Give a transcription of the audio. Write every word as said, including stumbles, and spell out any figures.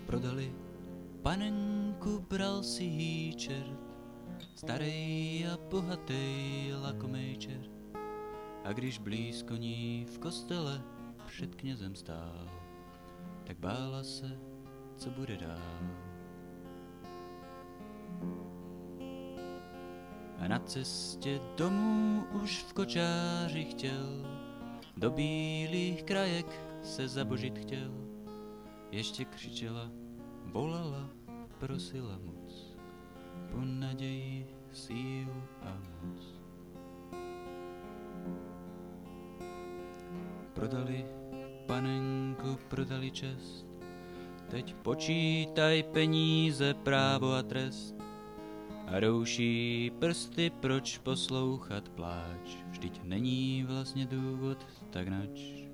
Prodali panenku, bral si jí čert, starej a bohatej lakomej čert. A když blízko ní v kostele před knězem stál, tak bála se, co bude dál. A na cestě domů už v kočáři chtěl, do bílých krajek se zabožit chtěl. Ještě křičela, volala, prosila moc, po naději, sílu a moc. Prodali panenku, prodali čest, teď počítaj peníze, právo a trest. A rouší prsty, proč poslouchat pláč, vždyť není vlastně důvod tak nač.